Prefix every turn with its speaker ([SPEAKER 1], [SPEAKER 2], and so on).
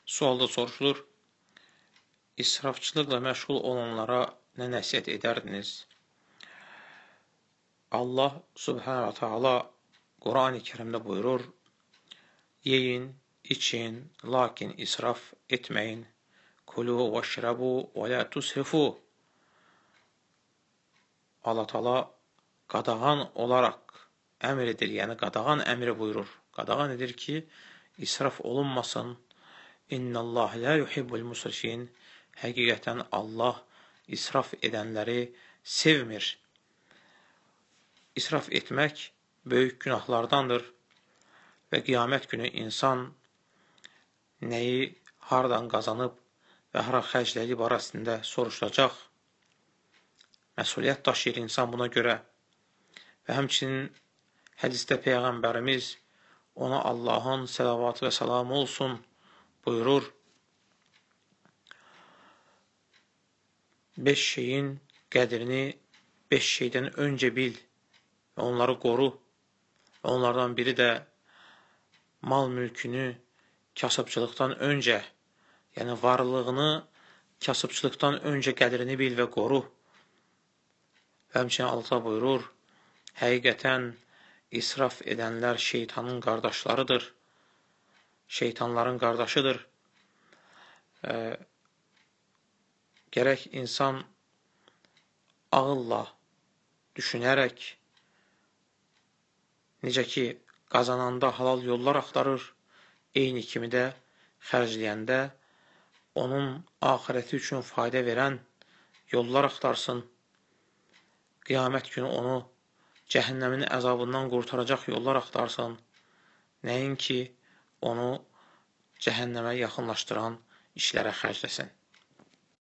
[SPEAKER 1] Sualda soruşulur, israfçılıqla məşğul olanlara nə nəsihət edərdiniz? Allah Subhanahu wa Taala Qurani Kərimdə buyurur, yeyin, için, lakin israf etməyin. Kulu və şrabu və la tusrifu. Allah Taala qadağan olaraq əmr edir, yəni qadağan əmri buyurur. Qadağan edir ki, israf olunmasın. İnnəllah la yuhibbul musrifin. Həqiqətən Allah israf edənləri sevmir. İsraf etmək böyük günahlardandır və qiyamət günü insan nəyi hardan qazanıb və hara xərclədiyi barəsində soruşulacaq. Məsuliyyət daşıyır insan buna görə və həmçinin hədisdə Peyğəmbərimiz ona Allahın səlavatı və salamı olsun buyurur. 5 şeyin qədrini 5 şeydən öncə bil və onları qoru. Və onlardan biri də mal mülkünü kasıbçılıqdan öncə, yəni varlığını kasıbçılıqdan öncə qədrini bil və qoru. Və həmçinin Allah buyurur, həqiqətən israf edənlər şeytanın qardaşlarıdır, şeytanların qardaşıdır. Gərək insan ağılla düşünərək, necə ki, qazananda halal yollar axtarır, eyni kimi də xərcləyəndə onun axirəti üçün fayda verən yollar axtarsın. Qiyamət günü onu cəhənnəmin əzabından qurtaracaq yollar axtarsın. Nəinki onu cəhənnəmə yaxınlaşdıran işlərə xərcləsin.